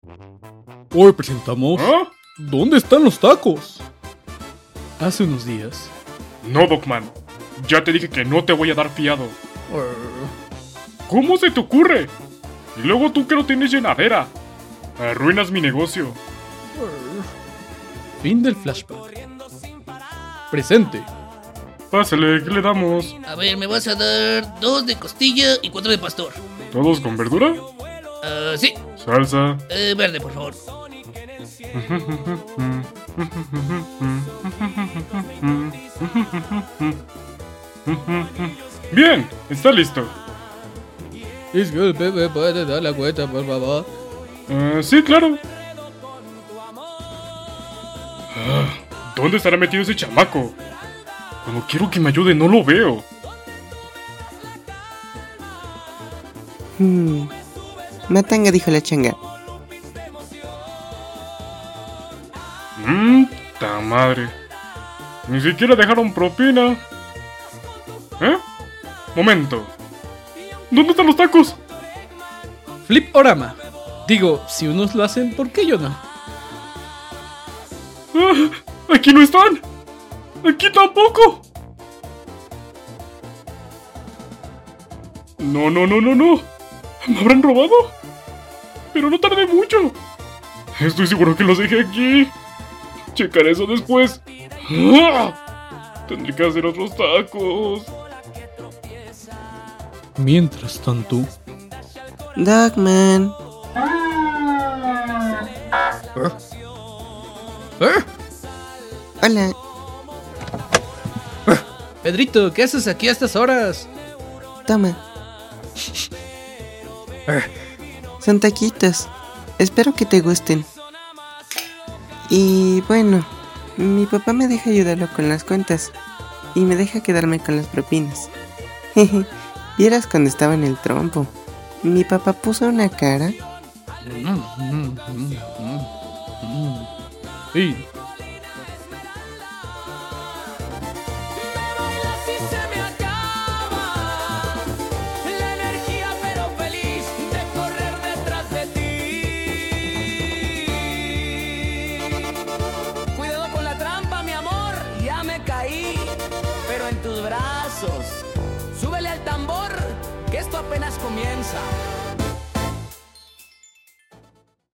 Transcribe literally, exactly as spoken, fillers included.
Hoy presentamos... ¿Ah? ¿Dónde están los tacos? Hace unos días... No, Dogman. Ya te dije que no te voy a dar fiado. ¿Cómo se te ocurre? Y luego tú que no tienes llenadera. Arruinas mi negocio. Fin del flashback. Presente. Pásale, ¿qué le damos? A ver, me vas a dar dos de costilla y cuatro de pastor. ¿Todos con verdura? Ah, sí. Salsa. Eh, verde, por favor. Bien, está listo. Disculpe, ¿me puede dar la cuenta, por favor? Uh, sí, claro. Ah, ¿dónde estará metido ese chamaco? Cuando quiero que me ayude no lo veo. Hmm. Matanga, dijo la changa. Mmm, ta madre. Ni siquiera dejaron propina. ¿Eh? Momento. ¿Dónde están los tacos? Flip-orama. Digo, si unos lo hacen, ¿por qué yo no? Ah, ¡aquí no están! ¡Aquí tampoco! No, no, no, no, no. ¿Me habrán robado? Pero no tardé mucho. Estoy seguro que los dejé aquí. Checaré eso después. ¡Ah! Tendré que hacer otros tacos. Mientras tanto... Dogman. ¿Eh? ¿Eh? Hola. Pedrito, ¿qué haces aquí a estas horas? Toma. Son taquitos. Espero que te gusten. Y bueno, mi papá me deja ayudarlo con las cuentas y me deja quedarme con las propinas. Jeje, vieras cuando estaba en el trompo. Mi papá puso una cara. Sí. Pero en tus brazos, súbele al tambor, que esto apenas comienza.